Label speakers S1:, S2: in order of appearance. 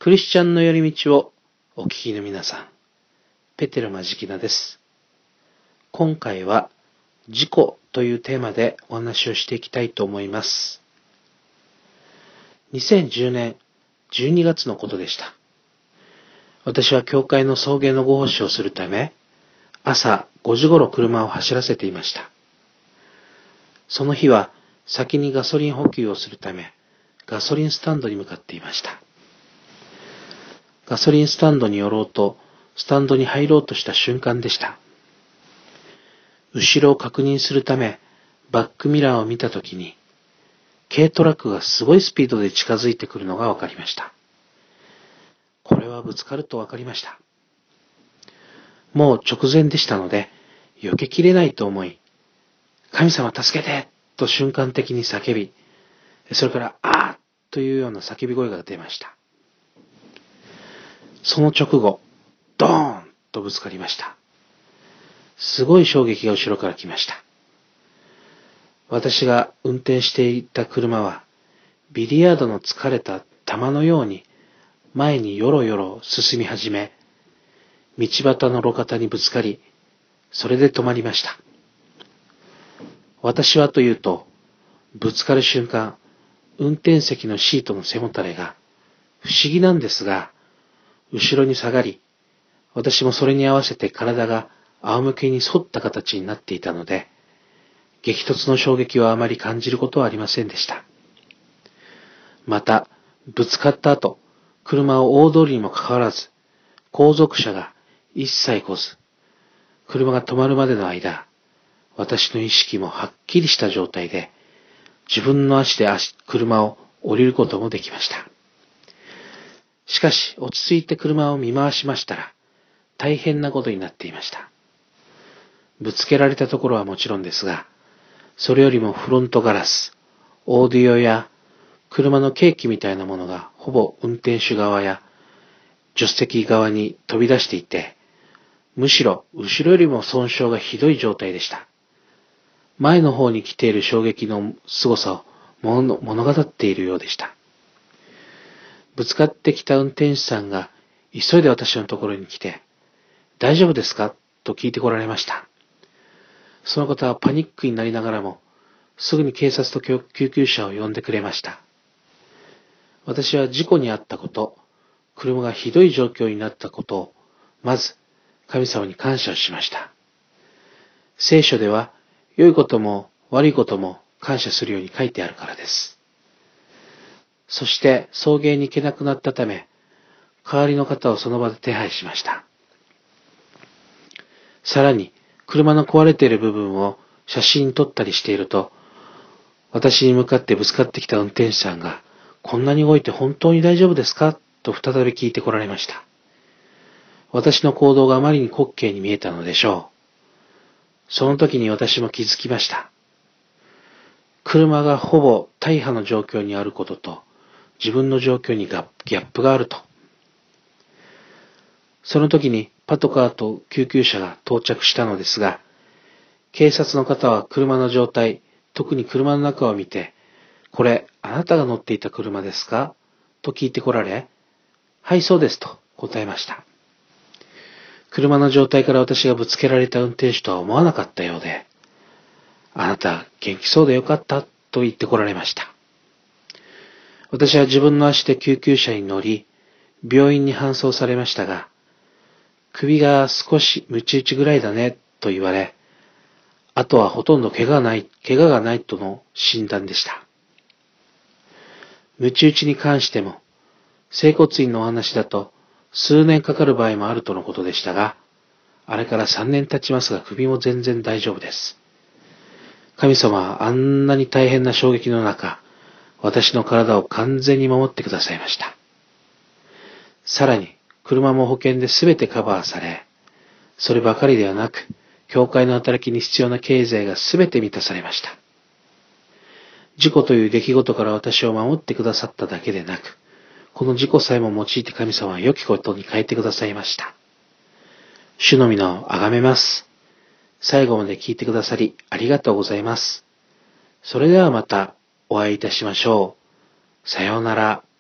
S1: クリスチャンの寄り道をお聞きの皆さん、ペテルマジキナです。今回は事故というテーマでお話をしていきたいと思います。2010年12月のことでした。私は教会の送迎のご奉仕をするため、朝5時頃車を走らせていました。その日は先にガソリン補給をするため、ガソリンスタンドに向かっていました。ガソリンスタンドに寄ろうと、スタンドに入ろうとした瞬間でした。後ろを確認するため、バックミラーを見たときに、軽トラックがすごいスピードで近づいてくるのがわかりました。これはぶつかるとわかりました。もう直前でしたので、避けきれないと思い、神様助けてと瞬間的に叫び、それからあーというような叫び声が出ました。その直後、ドーンとぶつかりました。すごい衝撃が後ろから来ました。私が運転していた車は、ビリヤードの疲れた球のように前によろよろ進み始め、道端の路肩にぶつかり、それで止まりました。私はというと、ぶつかる瞬間、運転席のシートの背もたれが、不思議なんですが、後ろに下がり、私もそれに合わせて体が仰向けに反った形になっていたので、激突の衝撃はあまり感じることはありませんでした。また、ぶつかった後、車を大通りにもかかわらず、後続車が一切来ず、車が止まるまでの間、私の意識もはっきりした状態で、自分の足で車を降りることもできました。しかし、落ち着いて車を見回しましたら、大変なことになっていました。ぶつけられたところはもちろんですが、それよりもフロントガラス、オーディオや車のケーキみたいなものがほぼ運転手側や助手席側に飛び出していて、むしろ後ろよりも損傷がひどい状態でした。前の方に来ている衝撃の凄さを物語っているようでした。ぶつかってきた運転手さんが急いで私のところに来て、大丈夫ですかと聞いてこられました。その方はパニックになりながらも、すぐに警察と救急車を呼んでくれました。私は事故に遭ったこと、車がひどい状況になったことを、まず神様に感謝をしました。聖書では、良いことも悪いことも感謝するように書いてあるからです。そして送迎に行けなくなったため、代わりの方をその場で手配しました。さらに、車の壊れている部分を写真に撮ったりしていると、私に向かってぶつかってきた運転手さんが、こんなに動いて本当に大丈夫ですかと再び聞いてこられました。私の行動があまりに滑稽に見えたのでしょう。その時に私も気づきました。車がほぼ大破の状況にあることと、自分の状況にギャップがあると。その時にパトカーと救急車が到着したのですが、警察の方は車の状態、特に車の中を見て、これあなたが乗っていた車ですかと聞いてこられ、はいそうですと答えました。車の状態から私がぶつけられた運転手とは思わなかったようで、あなた元気そうでよかったと言ってこられました。私は自分の足で救急車に乗り、病院に搬送されましたが、首が少しムチ打ちぐらいだねと言われ、あとはほとんど怪我がないとの診断でした。ムチ打ちに関しても、整骨院のお話だと数年かかる場合もあるとのことでしたが、あれから3年経ちますが首も全然大丈夫です。神様はあんなに大変な衝撃の中、私の体を完全に守ってくださいました。さらに、車も保険で全てカバーされ、そればかりではなく、教会の働きに必要な経済が全て満たされました。事故という出来事から私を守ってくださっただけでなく、この事故さえも用いて神様は良きことに変えてくださいました。主の皆をあがめます。最後まで聞いてくださりありがとうございます。それではまたお会いいたしましょう。さようなら。